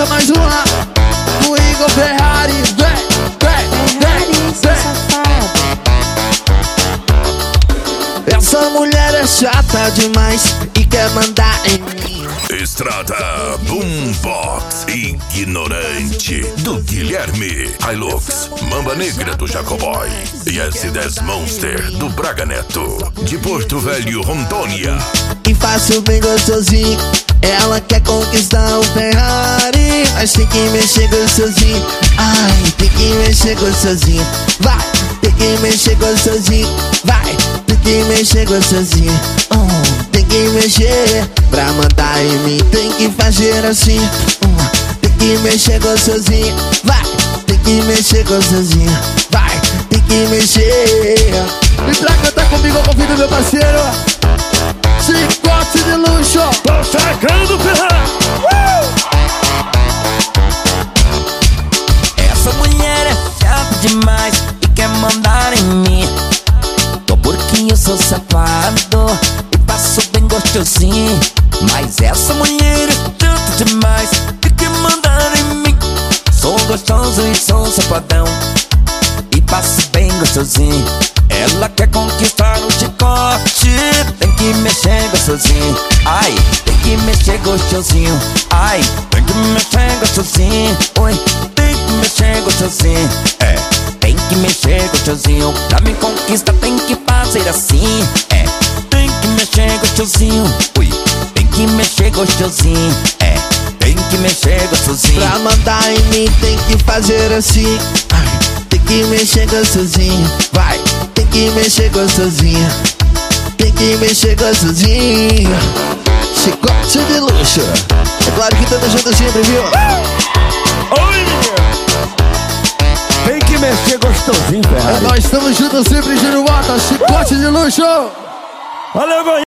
Essa mais uma do Igor Ferrari. Essa mulher é chata demais e quer mandar em mim. Estrada Boombox Ignorante do Guilherme Hilux, Mamba Negra do Jacoboy e S10 Monster do Braga Neto, de Porto Velho, Rondônia. E faço bem gostosinho, ela quer conquistar o Ferrari, mas tem que mexer gostosinho. Ai, tem que mexer gostosinho. Vai, tem que mexer gostosinho. Vai, tem que mexer gostosinho. Tem que mexer pra mandar em mim, tem que fazer assim. Tem que mexer gostosinho. Vai, tem que mexer gostosinho. Vai, tem que mexer. E pra cantar comigo eu convido meu parceiro Chicote de Luxo. Tô chegando, Ferrari. Essa mulher é chata demais e quer mandar em mim. Tô porque eu sou safado e passo bem gostosinho. Mas essa mulher é chata demais e quer mandar em mim. Sou gostoso e sou safadão e passo bem gostosinho. Ela quer conquistar o chicote, tem que mexer gostosinho. Ai, tem que mexer gostosinho. Ai, tem que mexer gostosinho. Oi, tem que mexer gostosinho. É, tem que mexer gostosinho. Pra me conquistar tem que fazer assim. É, tem que mexer gostosinho. Ui, tem que mexer gostosinho. É, tem que mexer gostosinho. Pra mandar em mim tem que fazer assim. Ai, tem que mexer gostosinho. Vai, tem que mexer gostosinho. Tem que mexer gostosinho. Chicote de Luxo. É claro que tamo junto sempre, viu? Oi, tem que mexer gostosinho, Ferrari. Nós estamos juntos sempre, Giro Bota. Chicote de Luxo. Valeu,